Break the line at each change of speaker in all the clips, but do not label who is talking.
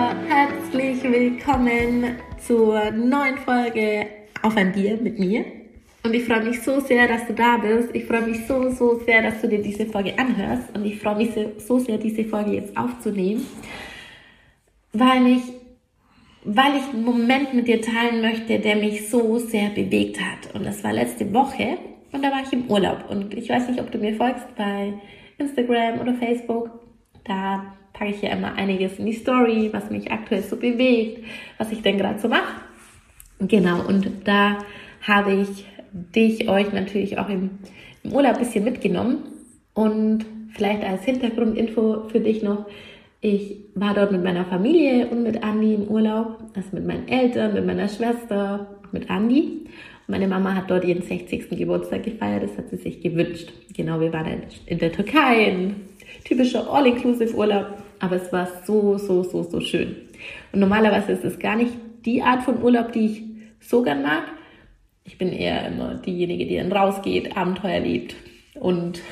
herzlich willkommen zur neuen Folge Auf ein Bier mit mir. Und ich freue mich so sehr, dass du da bist. Ich freue mich so sehr, dass du dir diese Folge anhörst. Und ich freue mich so sehr, diese Folge jetzt aufzunehmen, weil ich einen Moment mit dir teilen möchte, der mich so sehr bewegt hat. Und das war letzte Woche und da war ich im Urlaub. Und ich weiß nicht, ob du mir folgst bei Instagram oder Facebook. Da packe ich ja immer einiges in die Story, was mich aktuell so bewegt, was ich denn gerade so mache. Genau, und da habe ich euch natürlich auch im Urlaub ein bisschen mitgenommen. Und vielleicht als Hintergrundinfo für dich noch, ich war dort mit meiner Familie und mit Andi im Urlaub, also mit meinen Eltern, mit meiner Schwester, mit Andi. Und meine Mama hat dort ihren 60. Geburtstag gefeiert, das hat sie sich gewünscht. Genau, wir waren in der Türkei, ein typischer All-Inclusive-Urlaub, aber es war so schön. Und normalerweise ist es gar nicht die Art von Urlaub, die ich so gern mag. Ich bin eher immer diejenige, die dann rausgeht, Abenteuer lebt und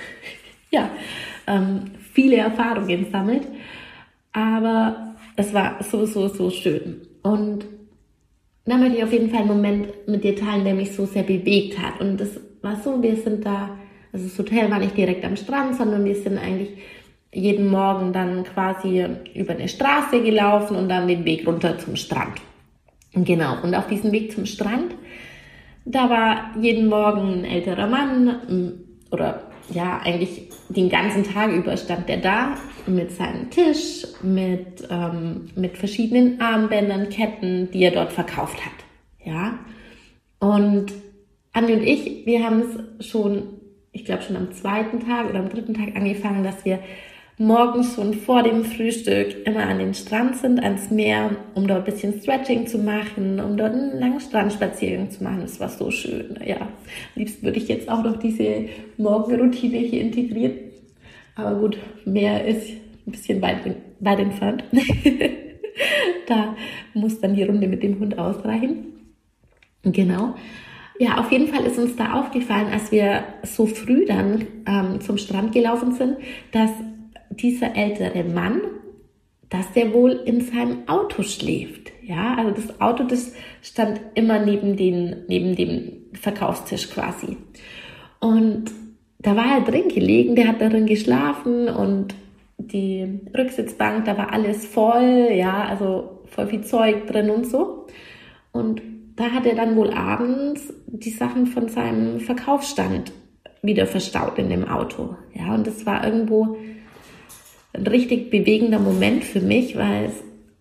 viele Erfahrungen sammelt. Aber es war so schön. Und da möchte ich auf jeden Fall einen Moment mit dir teilen, der mich so sehr bewegt hat. Und das war so, wir sind da, also das Hotel war nicht direkt am Strand, sondern wir sind eigentlich jeden Morgen dann quasi über eine Straße gelaufen und dann den Weg runter zum Strand. Genau, und auf diesem Weg zum Strand, da war jeden Morgen ein älterer Mann oder ja, eigentlich den ganzen Tag über stand der da mit seinem Tisch, mit verschiedenen Armbändern, Ketten, die er dort verkauft hat. Ja, und Andi und ich, wir haben es schon am 2. Tag oder am 3. Tag angefangen, dass wir morgens schon vor dem Frühstück immer an den Strand sind, ans Meer, um dort ein bisschen Stretching zu machen, um dort einen langen Strandspaziergang zu machen. Das war so schön. Ja, am liebsten würde ich jetzt auch noch diese Morgenroutine hier integrieren. Aber gut, Meer ist ein bisschen weit entfernt. Da muss dann die Runde mit dem Hund ausreichen. Genau. Ja, auf jeden Fall ist uns da aufgefallen, als wir so früh dann zum Strand gelaufen sind, dass dieser ältere Mann, dass der wohl in seinem Auto schläft. Ja, also das Auto, das stand immer neben dem Verkaufstisch quasi. Und da war er drin gelegen, der hat darin geschlafen und die Rücksitzbank, da war alles voll, ja, also voll viel Zeug drin und so. Und da hat er dann wohl abends die Sachen von seinem Verkaufsstand wieder verstaut in dem Auto. Ja, und das war irgendwo ein richtig bewegender Moment für mich, weil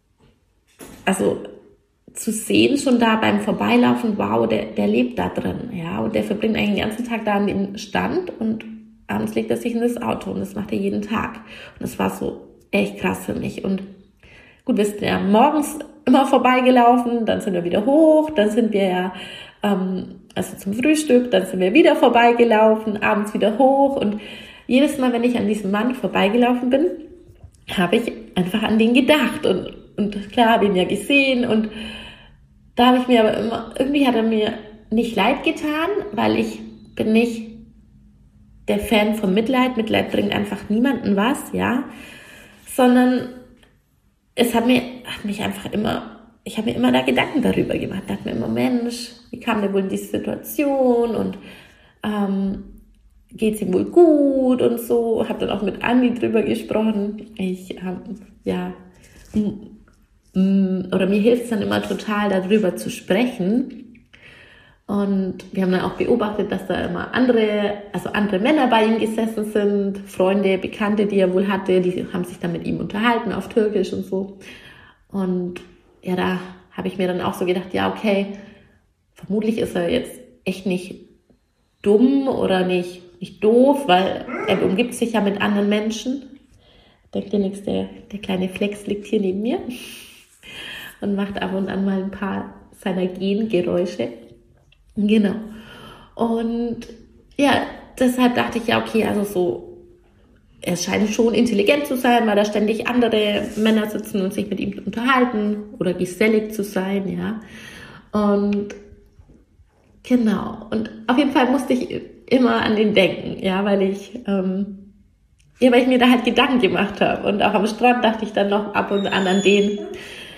zu sehen schon da beim Vorbeilaufen, wow, der lebt da drin, ja, und der verbringt eigentlich den ganzen Tag da an dem Stand und abends legt er sich in das Auto und das macht er jeden Tag. Und das war so echt krass für mich. Und gut, wir sind ja morgens immer vorbeigelaufen, dann sind wir wieder hoch, dann sind wir ja zum Frühstück, dann sind wir wieder vorbeigelaufen, abends wieder hoch und jedes Mal, wenn ich an diesem Mann vorbeigelaufen bin, habe ich einfach an den gedacht und klar habe ich ihn ja gesehen und da habe ich mir aber immer, irgendwie hat er mir nicht leid getan, weil ich bin nicht der Fan von Mitleid. Mitleid bringt einfach niemandem was, ja, sondern ich habe mir immer da Gedanken darüber gemacht, dachte mir immer, Mensch, wie kam der wohl in diese Situation und geht's ihm wohl gut und so, habe dann auch mit Andi drüber gesprochen. Mir hilft es dann immer total, darüber zu sprechen. Und wir haben dann auch beobachtet, dass da immer andere Männer bei ihm gesessen sind, Freunde, Bekannte, die er wohl hatte, die haben sich dann mit ihm unterhalten auf Türkisch und so. Und ja, da habe ich mir dann auch so gedacht, ja, okay, vermutlich ist er jetzt echt nicht dumm oder nicht doof, weil er umgibt sich ja mit anderen Menschen. Denkt dir nichts, der kleine Flex liegt hier neben mir und macht ab und an mal ein paar seiner Gengeräusche. Genau. Und ja, deshalb dachte ich ja, okay, also so, er scheint schon intelligent zu sein, weil da ständig andere Männer sitzen und sich mit ihm unterhalten oder gesellig zu sein, ja. Und genau. Und auf jeden Fall musste ich immer an den denken, ja, weil ich mir da halt Gedanken gemacht habe. Und auch am Strand dachte ich dann noch ab und an den.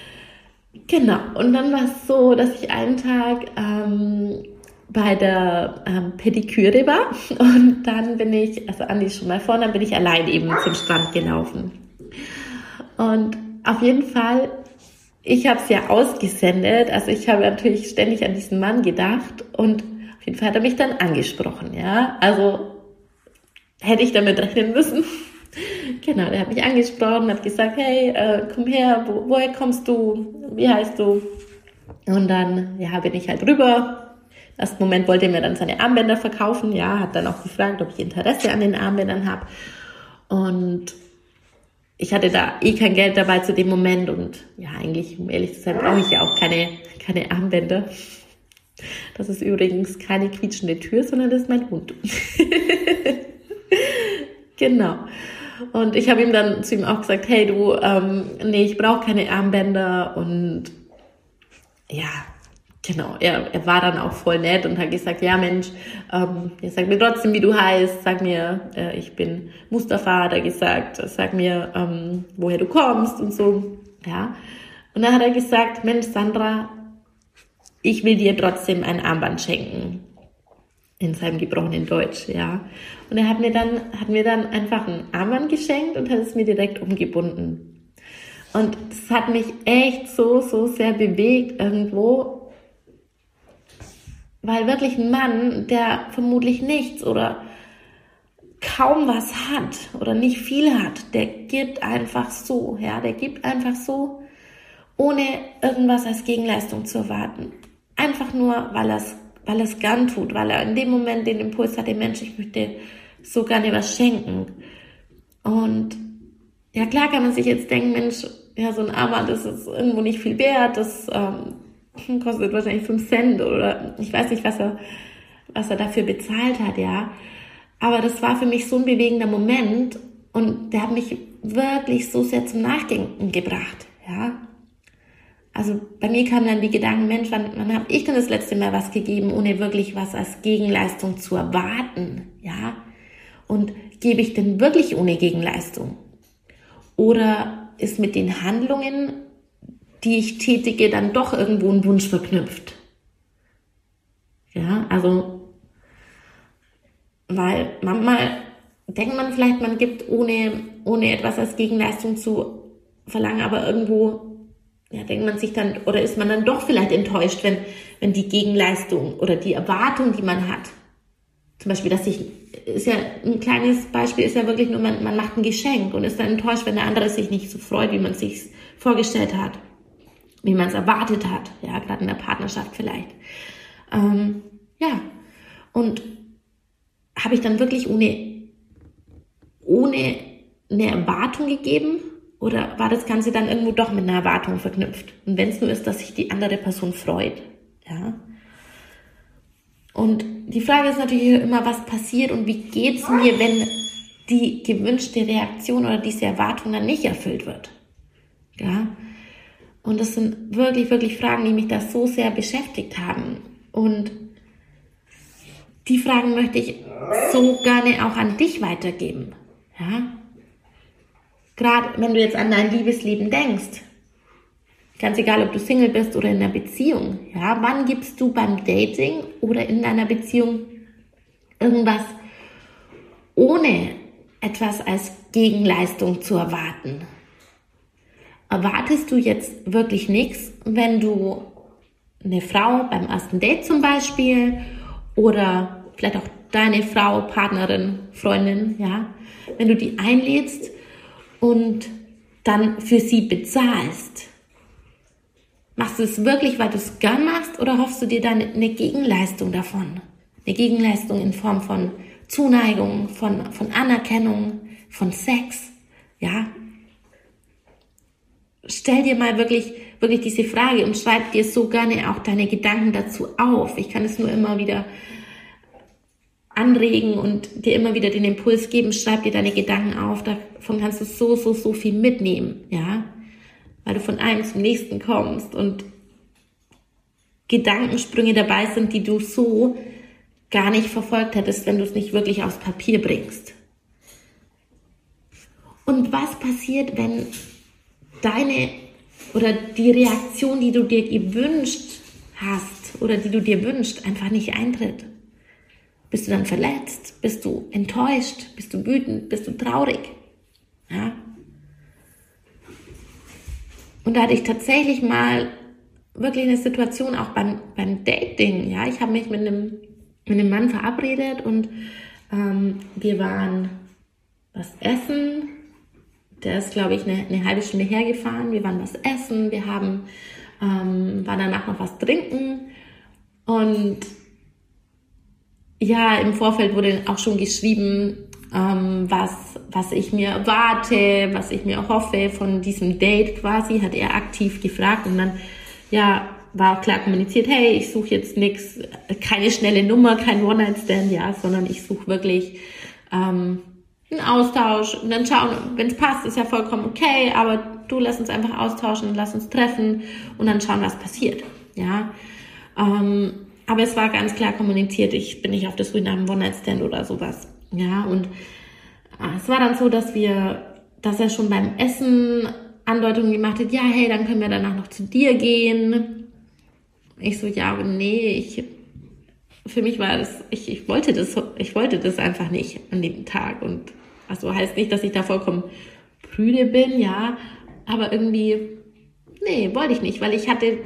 Genau, und dann war es so, dass ich einen Tag bei der Pediküre war und dann bin ich, also Andi ist schon mal vorne, dann bin ich allein eben zum Strand gelaufen. Und auf jeden Fall, ich habe es ja ausgesendet, also ich habe natürlich ständig an diesen Mann gedacht und auf jeden Fall hat er mich dann angesprochen, ja, also hätte ich damit rechnen müssen. Genau, der hat mich angesprochen, hat gesagt, hey, komm her, woher kommst du, wie heißt du? Und dann, ja, bin ich halt rüber. Im ersten Moment wollte er mir dann seine Armbänder verkaufen, ja, hat dann auch gefragt, ob ich Interesse an den Armbändern habe. Und ich hatte da kein Geld dabei zu dem Moment und ja, eigentlich, um ehrlich zu sein, brauche ich ja auch keine Armbänder. Das ist übrigens keine quietschende Tür, sondern das ist mein Hund. Genau. Und ich habe ihm dann zu ihm auch gesagt, hey du, nee, ich brauche keine Armbänder und ja, genau, er war dann auch voll nett und hat gesagt, ja Mensch, sag mir trotzdem, wie du heißt, sag mir, ich bin Mustafa, hat er gesagt, sag mir, woher du kommst und so, ja. Und dann hat er gesagt, Mensch Sandra, ich will dir trotzdem ein Armband schenken. In seinem gebrochenen Deutsch, ja. Und er hat mir dann einfach ein Armband geschenkt und hat es mir direkt umgebunden. Und das hat mich echt so sehr bewegt irgendwo, weil wirklich ein Mann, der vermutlich nichts oder kaum was hat oder nicht viel hat, der gibt einfach so, ja, ohne irgendwas als Gegenleistung zu erwarten. Einfach nur, weil er es gern tut, weil er in dem Moment den Impuls hatte, Mensch, ich möchte so gerne was schenken. Und ja, klar kann man sich jetzt denken, Mensch, ja, so ein Armband, das ist irgendwo nicht viel wert, das kostet wahrscheinlich 5 Cent oder ich weiß nicht, was er dafür bezahlt hat, ja. Aber das war für mich so ein bewegender Moment und der hat mich wirklich so sehr zum Nachdenken gebracht, ja. Also bei mir kamen dann die Gedanken, Mensch, wann habe ich denn das letzte Mal was gegeben, ohne wirklich was als Gegenleistung zu erwarten, ja? Und gebe ich denn wirklich ohne Gegenleistung? Oder ist mit den Handlungen, die ich tätige, dann doch irgendwo ein Wunsch verknüpft? Ja, also, weil manchmal denkt man vielleicht, man gibt ohne etwas als Gegenleistung zu verlangen, aber irgendwo ja, denkt man sich dann, oder ist man dann doch vielleicht enttäuscht, wenn die Gegenleistung oder die Erwartung, die man hat, zum Beispiel, ist ja ein kleines Beispiel, ist ja wirklich nur, man macht ein Geschenk und ist dann enttäuscht, wenn der andere sich nicht so freut, wie man es sich vorgestellt hat, wie man es erwartet hat, ja, gerade in der Partnerschaft vielleicht. Ja, und habe ich dann wirklich ohne eine Erwartung gegeben? Oder war das Ganze dann irgendwo doch mit einer Erwartung verknüpft? Und wenn es nur ist, dass sich die andere Person freut, ja. Und die Frage ist natürlich immer, was passiert und wie geht's mir, wenn die gewünschte Reaktion oder diese Erwartung dann nicht erfüllt wird, ja. Und das sind wirklich Fragen, die mich da so sehr beschäftigt haben. Und die Fragen möchte ich so gerne auch an dich weitergeben, ja. Gerade wenn du jetzt an dein Liebesleben denkst, ganz egal, ob du Single bist oder in einer Beziehung, ja, wann gibst du beim Dating oder in deiner Beziehung irgendwas, ohne etwas als Gegenleistung zu erwarten? Erwartest du jetzt wirklich nichts, wenn du eine Frau beim ersten Date zum Beispiel oder vielleicht auch deine Frau, Partnerin, Freundin, ja, wenn du die einlädst und dann für sie bezahlst? Machst du es wirklich, weil du es gern machst, oder hoffst du dir dann eine Gegenleistung davon? Eine Gegenleistung in Form von Zuneigung, von Anerkennung, von Sex, ja? Stell dir mal wirklich diese Frage und schreib dir so gerne auch deine Gedanken dazu auf. Ich kann es nur immer wieder anregen und dir immer wieder den Impuls geben, schreib dir deine Gedanken auf, davon kannst du so viel mitnehmen, ja, weil du von einem zum nächsten kommst und Gedankensprünge dabei sind, die du so gar nicht verfolgt hättest, wenn du es nicht wirklich aufs Papier bringst. Und was passiert, wenn deine oder die Reaktion, die du dir gewünscht hast oder die du dir wünschst, einfach nicht eintritt? Bist du dann verletzt? Bist du enttäuscht? Bist du wütend? Bist du traurig? Ja. Und da hatte ich tatsächlich mal wirklich eine Situation auch beim Dating. Ja, ich habe mich mit einem Mann verabredet und wir waren was essen. Der ist, glaube ich, eine halbe Stunde hergefahren. Wir waren was essen. Wir waren danach noch was trinken. Und ja, im Vorfeld wurde auch schon geschrieben, was ich mir erwarte, was ich mir hoffe von diesem Date quasi, hat er aktiv gefragt und dann, ja, war auch klar kommuniziert, hey, ich suche jetzt nichts, keine schnelle Nummer, kein One-Night-Stand, ja, sondern ich suche wirklich einen Austausch und dann schauen, wenn es passt, ist ja vollkommen okay, aber du lass uns einfach austauschen, lass uns treffen und dann schauen, was passiert, ja. Aber es war ganz klar kommuniziert, ich bin nicht auf der Suche nach einem One-Night-Stand oder sowas. Ja, und es war dann so, dass er schon beim Essen Andeutungen gemacht hat, ja, hey, dann können wir danach noch zu dir gehen. Ich so, ja, aber nee, für mich war das, ich wollte das einfach nicht an dem Tag. Und also heißt nicht, dass ich da vollkommen prüde bin, ja, aber irgendwie, nee, wollte ich nicht, weil ich habe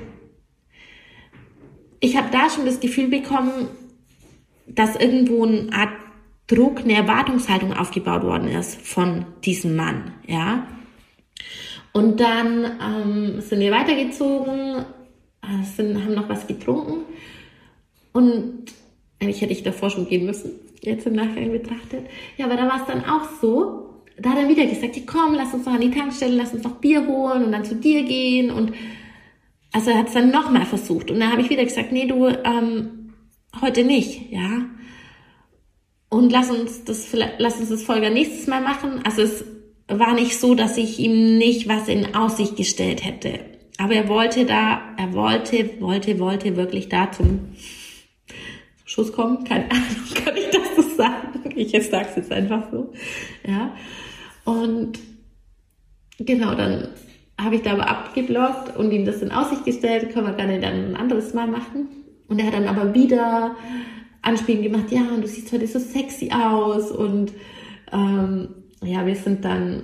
da schon das Gefühl bekommen, dass irgendwo eine Art Druck, eine Erwartungshaltung aufgebaut worden ist von diesem Mann, ja. Und dann sind wir weitergezogen, haben noch was getrunken und eigentlich hätte ich davor schon gehen müssen, jetzt im Nachgang betrachtet. Ja, aber da war es dann auch so, da hat er wieder gesagt, komm, lass uns noch an die Tankstelle, lass uns noch Bier holen und dann zu dir gehen und also er hat es dann nochmal versucht und dann habe ich wieder gesagt, nee, du, heute nicht, ja. Und lass uns das Folge nächstes Mal machen. Also es war nicht so, dass ich ihm nicht was in Aussicht gestellt hätte. Aber er wollte wirklich da zum Schuss kommen. Keine Ahnung, kann ich das so sagen? Ich sage es jetzt einfach so. Ja. Und genau, dann habe ich da aber abgeblockt und ihm das in Aussicht gestellt, können wir gerne dann ein anderes Mal machen. Und er hat dann aber wieder Anspielen gemacht, ja, und du siehst heute so sexy aus und ja, wir haben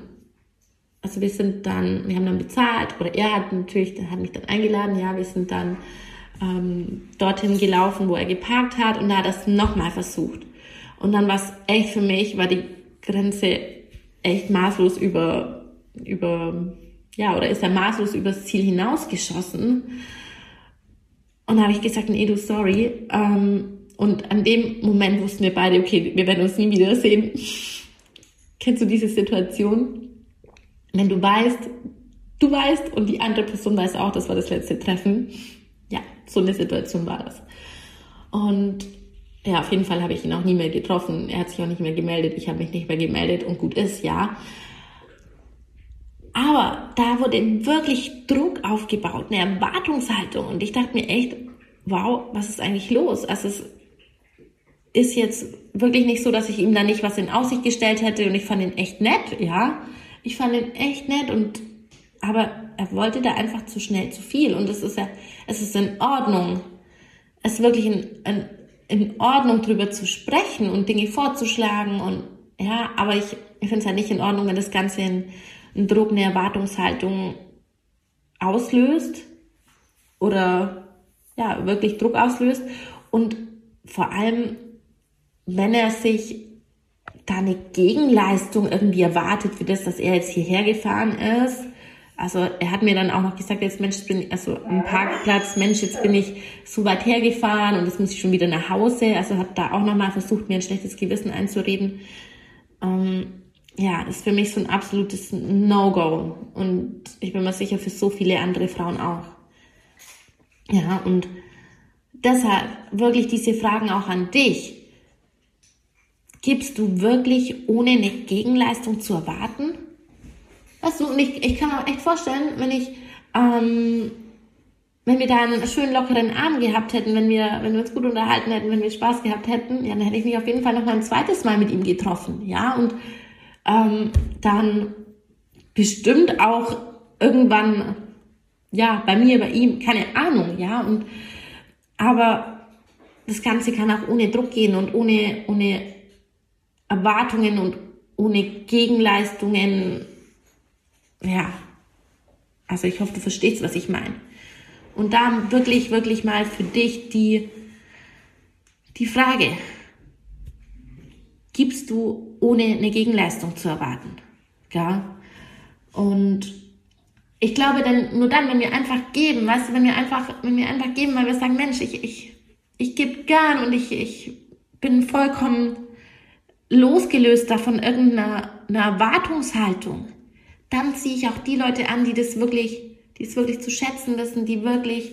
dann bezahlt, oder er hat mich dann eingeladen, ja, wir sind dann dorthin gelaufen, wo er geparkt hat und da hat er es nochmal versucht. Und dann war es echt für mich, war die Grenze echt maßlos ist er maßlos übers Ziel hinausgeschossen. Und da habe ich gesagt, nee, du, sorry. Und an dem Moment wussten wir beide, okay, wir werden uns nie wiedersehen. Kennst du diese Situation? Wenn du weißt und die andere Person weiß auch, das war das letzte Treffen. Ja, so eine Situation war das. Und ja, auf jeden Fall habe ich ihn auch nie mehr getroffen. Er hat sich auch nicht mehr gemeldet, ich habe mich nicht mehr gemeldet und gut ist, ja. Aber da wurde wirklich Druck aufgebaut, eine Erwartungshaltung. Und ich dachte mir echt, wow, was ist eigentlich los? Also es ist jetzt wirklich nicht so, dass ich ihm da nicht was in Aussicht gestellt hätte und ich fand ihn echt nett, ja. Ich fand ihn echt nett aber er wollte da einfach zu schnell zu viel und es ist in Ordnung. Es ist wirklich in Ordnung, drüber zu sprechen und Dinge vorzuschlagen und ja, aber ich finde es halt nicht in Ordnung, wenn das Ganze einen Druck, eine Erwartungshaltung auslöst oder ja, wirklich Druck auslöst und vor allem, wenn er sich da eine Gegenleistung irgendwie erwartet für das, dass er jetzt hierher gefahren ist. Also er hat mir dann auch noch gesagt, jetzt Mensch, am Parkplatz, Mensch, jetzt bin ich so weit hergefahren und jetzt muss ich schon wieder nach Hause. Also hat da auch nochmal versucht, mir ein schlechtes Gewissen einzureden. Ja, das ist für mich so ein absolutes No-Go. Und ich bin mir sicher, für so viele andere Frauen auch. Ja, und deshalb wirklich diese Fragen auch an dich. Gibst du wirklich, ohne eine Gegenleistung zu erwarten? Weißt du, und ich kann mir auch echt vorstellen, wenn wir da einen schönen lockeren Abend gehabt hätten, wenn wir uns gut unterhalten hätten, wenn wir Spaß gehabt hätten, ja, dann hätte ich mich auf jeden Fall noch mal ein zweites Mal mit ihm getroffen, ja, und dann bestimmt auch irgendwann ja, bei mir, bei ihm, keine Ahnung, ja, aber das Ganze kann auch ohne Druck gehen und ohne Erwartungen und ohne Gegenleistungen, ja, also ich hoffe, du verstehst, was ich meine. Und da wirklich, wirklich mal für dich die Frage, gibst du, ohne eine Gegenleistung zu erwarten? Ja? Und ich glaube, nur dann, wenn wir einfach geben, weißt du, wenn wir einfach geben, weil wir sagen, Mensch, ich gebe gern und ich bin vollkommen losgelöst davon irgendeiner Erwartungshaltung, dann ziehe ich auch die Leute an, die es wirklich zu schätzen wissen, die wirklich,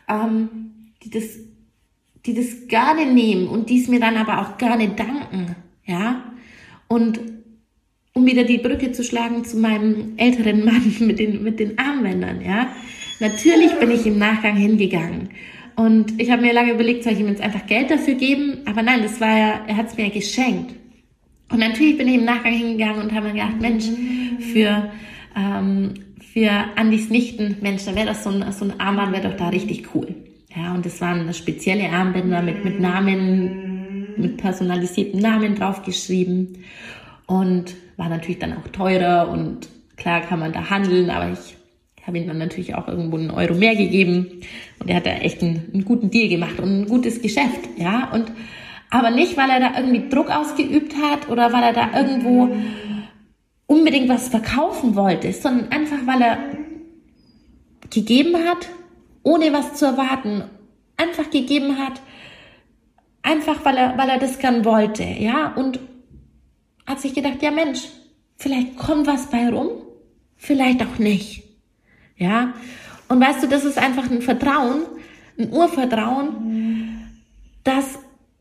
die das gerne nehmen und die es mir dann aber auch gerne danken, ja. Und um wieder die Brücke zu schlagen zu meinem älteren Mann mit den Armbändern, ja. Natürlich bin ich im Nachgang hingegangen und ich habe mir lange überlegt, soll ich ihm jetzt einfach Geld dafür geben? Aber nein, er hat es mir geschenkt. Und natürlich bin ich im Nachgang hingegangen und habe mir gedacht, Mensch, für Andys Nichten, Mensch, da wäre das so ein Armband, wäre doch da richtig cool. Ja, und das waren spezielle Armbänder mit Namen, mit personalisierten Namen draufgeschrieben und war natürlich dann auch teurer und klar kann man da handeln, aber ich habe ihm dann natürlich auch irgendwo einen Euro mehr gegeben und er hat da echt einen guten Deal gemacht und ein gutes Geschäft, ja, aber nicht, weil er da irgendwie Druck ausgeübt hat oder weil er da irgendwo unbedingt was verkaufen wollte, sondern einfach, weil er gegeben hat, ohne was zu erwarten, einfach gegeben hat, einfach, weil er das gern wollte, ja, und hat sich gedacht, ja Mensch, vielleicht kommt was bei rum, vielleicht auch nicht, ja, und weißt du, das ist einfach ein Vertrauen, ein Urvertrauen, dass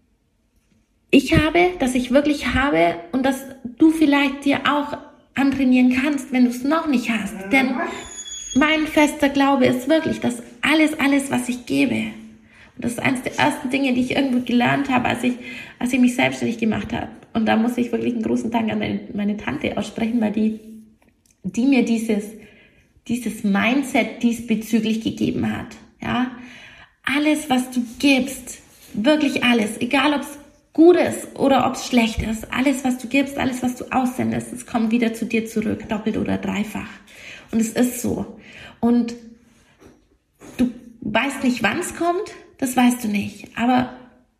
ich wirklich habe und dass du vielleicht dir auch antrainieren kannst, wenn du es noch nicht hast. Denn mein fester Glaube ist wirklich, dass alles, was ich gebe, und das ist eines der ersten Dinge, die ich irgendwo gelernt habe, als ich mich selbstständig gemacht habe. Und da muss ich wirklich einen großen Dank an meine Tante aussprechen, weil die mir dieses Mindset diesbezüglich gegeben hat. Ja, alles, was du gibst, wirklich alles, egal ob es gut ist oder ob es schlecht ist, alles, was du gibst, alles, was du aussendest, es kommt wieder zu dir zurück, doppelt oder dreifach. Und es ist so. Und du weißt nicht, wann es kommt, das weißt du nicht. Aber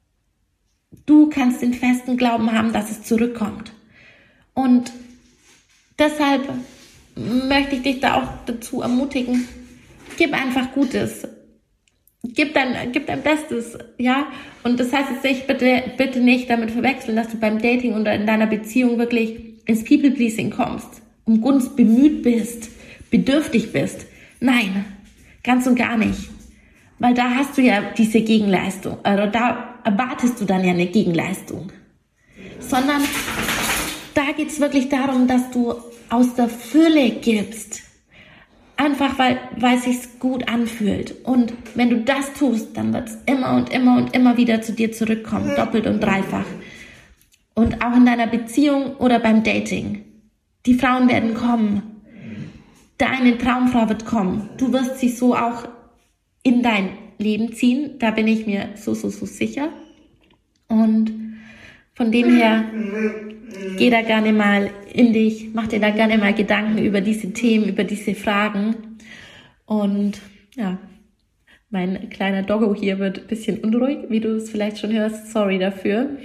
du kannst den festen Glauben haben, dass es zurückkommt. Und deshalb möchte ich dich da auch dazu ermutigen, gib einfach Gutes. Gib dein Bestes, ja. Und das heißt jetzt nicht, bitte nicht damit verwechseln, dass du beim Dating oder in deiner Beziehung wirklich ins People-Pleasing kommst, um Gunst bemüht bist, bedürftig bist. Nein, ganz und gar nicht. Weil da hast du ja diese Gegenleistung, oder da erwartest du dann ja eine Gegenleistung. Sondern da geht's wirklich darum, dass du aus der Fülle gibst. Einfach, weil es sich gut anfühlt. Und wenn du das tust, dann wird es immer und immer und immer wieder zu dir zurückkommen. Doppelt und dreifach. Und auch in deiner Beziehung oder beim Dating. Die Frauen werden kommen. Deine Traumfrau wird kommen. Du wirst sie so auch in dein Leben ziehen. Da bin ich mir so sicher. Und von dem her, geh da gerne mal in dich, mach dir da gerne mal Gedanken über diese Themen, über diese Fragen. Und ja, mein kleiner Doggo hier wird ein bisschen unruhig, wie du es vielleicht schon hörst. Sorry dafür.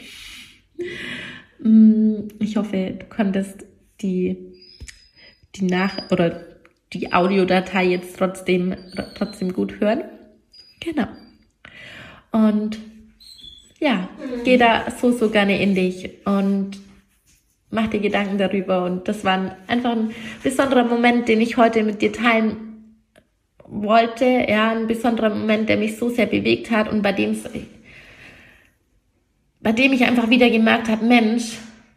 Ich hoffe, du konntest die Audiodatei jetzt trotzdem gut hören. Genau. Und ja, geh da so gerne in dich und mach dir Gedanken darüber. Und das war einfach ein besonderer Moment, den ich heute mit dir teilen wollte. Ja, ein besonderer Moment, der mich so sehr bewegt hat und bei dem ich einfach wieder gemerkt habe, Mensch,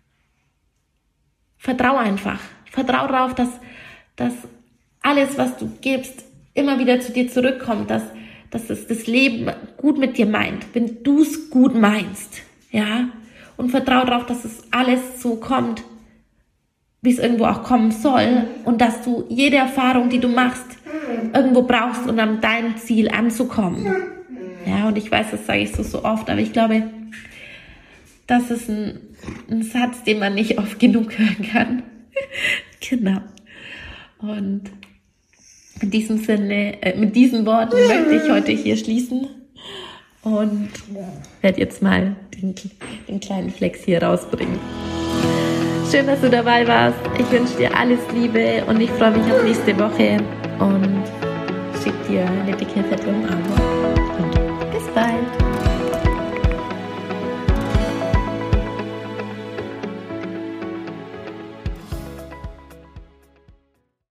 vertrau einfach. Vertrau darauf, dass alles, was du gibst, immer wieder zu dir zurückkommt, dass es das Leben gut mit dir meint, wenn du es gut meinst, ja, und vertrau darauf, dass es alles so kommt, wie es irgendwo auch kommen soll und dass du jede Erfahrung, die du machst, irgendwo brauchst, um an dein Ziel anzukommen. Ja, und ich weiß, das sage ich so oft, aber ich glaube, das ist ein Satz, den man nicht oft genug hören kann. Genau. Und in diesem Sinne, mit diesen Worten möchte ich heute hier schließen und werde jetzt mal den kleinen Flex hier rausbringen. Schön, dass du dabei warst. Ich wünsche dir alles Liebe und ich freue mich auf nächste Woche und schicke dir eine dicke, fette Umarmung. Und bis bald.